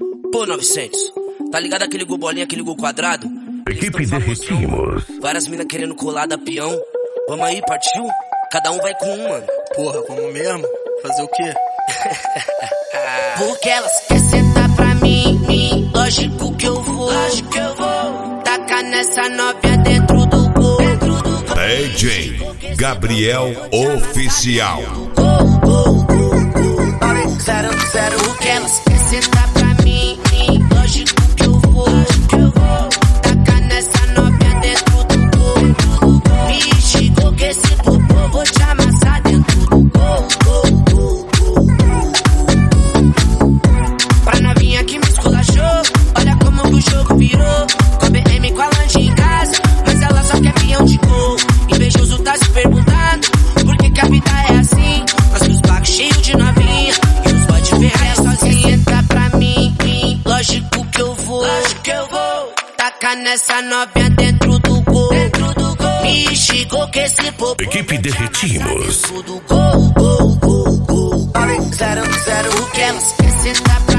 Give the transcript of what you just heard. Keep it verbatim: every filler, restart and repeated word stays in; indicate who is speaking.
Speaker 1: Pô, novecentos, tá ligado aquele gol bolinha, aquele gol quadrado?
Speaker 2: Equipe Derretimos.
Speaker 1: Várias minas querendo colar da peão. Vamos aí, partiu? Cada um vai com um, mano.
Speaker 3: Porra, vamos mesmo? Fazer o quê?
Speaker 1: Porque elas querem sentar pra mim, mim. Lógico que eu vou, lógico que eu vou. Tacar nessa novinha dentro do gol, dentro do gol.
Speaker 2: D J Gabriel Oficial.
Speaker 1: Gol, gol, gol, gol. Zero, zero. Porque elas querem sentar pra mim, mim. Lógico que eu vou, lógico que eu vou. Tacar nessa novinha dentro do gol, dentro do gol. Me chegou que esse popô vou te amassar dentro do gol, gol, gol, gol. Pra novinha que me esculachou, olha como que o jogo virou. Com a B M com a lanche em casa, mas ela só quer peão de gol. Invejoso tá se perguntando por que que a vida é assim. Nós os bagos cheios de novinha e os boy de ferrar sozinha. Entra pra mim, mim, lógico que eu vou, lógico que eu vou. Tacar nessa novinha dentro do gol, dentro do gol. Me chegou que esse popô
Speaker 2: Equipe Derretimos.
Speaker 1: dentro do gol, gol, gol, gol. Zero, zero. O que elas querem sentar pra